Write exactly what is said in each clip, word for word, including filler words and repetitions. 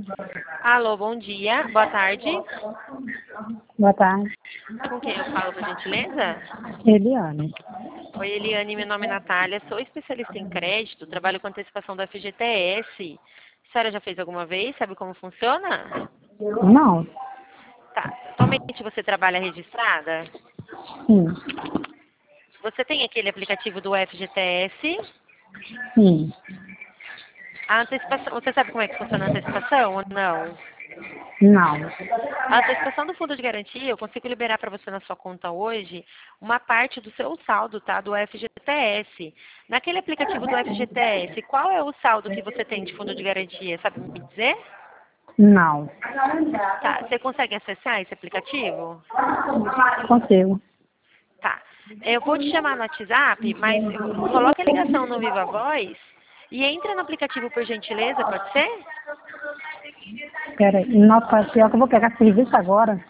Alô, bom dia. Boa tarde. Boa tarde. Com quem eu falo, por gentileza? Eliane. Oi, Eliane, meu nome é Natália, sou especialista em crédito, trabalho com antecipação da F G T S. A senhora já fez alguma vez? Sabe como funciona? Não. Tá. Atualmente você trabalha registrada? Sim. Você tem aquele aplicativo do F G T S? Sim. A antecipação, você sabe como é que funciona a antecipação ou não? Não. A antecipação do fundo de garantia, eu consigo liberar para você na sua conta hoje uma parte do seu saldo, tá? Do F G T S. Naquele aplicativo do F G T S, qual é o saldo que você tem de fundo de garantia? Sabe me dizer? Não. Tá. Você consegue acessar esse aplicativo? Consigo. Tá. Eu vou te chamar no WhatsApp, mas eu- coloque a ligação no Viva Voz e entra no aplicativo por gentileza, pode ser? Espera aí. Nossa, pior que eu vou pegar serviço agora.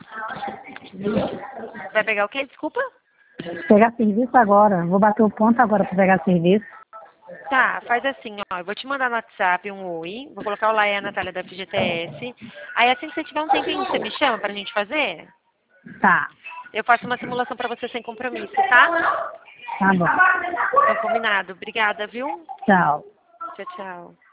Vai pegar o quê? Desculpa? Pegar serviço agora. Vou bater o ponto agora para pegar serviço. Tá, faz assim, ó, eu vou te mandar no WhatsApp um oi, vou colocar o lá é a Natália da F G T S, aí assim que você tiver um tempinho, você me chama pra gente fazer? Tá. Eu faço uma simulação pra você sem compromisso, tá? Tá bom. Então, combinado. Obrigada, viu? Tchau. Tchau, tchau.